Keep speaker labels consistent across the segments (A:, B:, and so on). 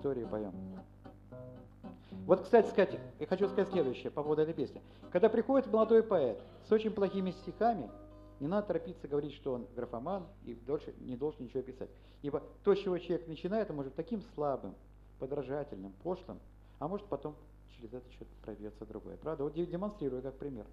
A: истории поем. Вот, кстати сказать, я хочу сказать следующее по поводу этой песни. Когда приходит молодой поэт с очень плохими стихами, не надо торопиться говорить, что он графоман и дольше не должен ничего писать. Ибо то, с чего человек начинает, он может таким слабым, подражательным, пошлым, а может потом через это что-то пробьется другое. Правда? Вот демонстрирую как пример.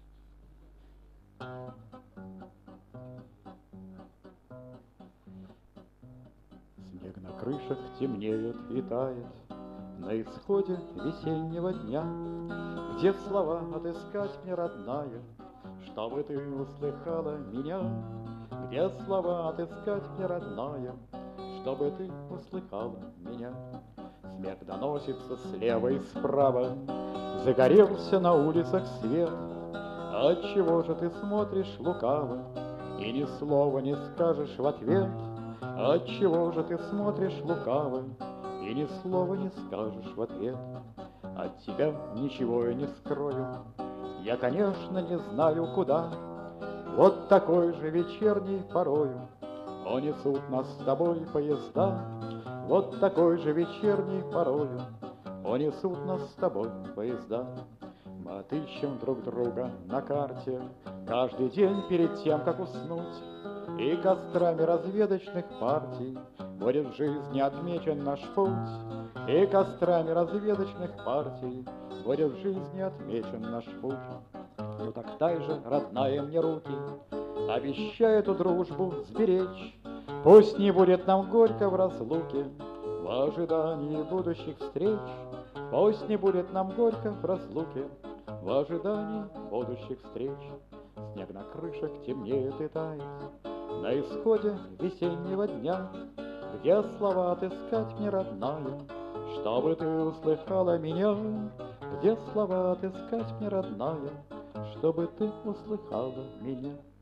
A: Снег на крышах темнеет и тает на исходе весеннего дня, где слова отыскать мне, родная, чтобы ты услыхала меня. Где слова отыскать мне, родная, чтобы ты услыхала меня. Снег доносится слева и справа, загорелся на улицах свет. Отчего же ты смотришь лукаво и ни слова не скажешь в ответ? Отчего же ты смотришь лукаво и ни слова не скажешь в ответ? От тебя ничего я не скрою, я, конечно, не знаю куда. Вот такой же вечерней порою унесут нас с тобой поезда. Вот такой же вечерней порою унесут нас с тобой поезда. Мы отыщем друг друга на карте каждый день перед тем, как уснуть, и кострами разведочных партий будет в жизни отмечен наш путь. И кострами разведочных партий будет в жизни отмечен наш путь. Ну так дай же, родная, мне руки, обещай эту дружбу сберечь. Пусть не будет нам горько в разлуке в ожидании будущих встреч. Пусть не будет нам горько в разлуке в ожидании будущих встреч. Снег на крышах темнеет и тает на исходе весеннего дня. Где слова отыскать мне, родная, чтобы ты услыхала меня? Где слова отыскать мне, родная, чтобы ты услыхала меня?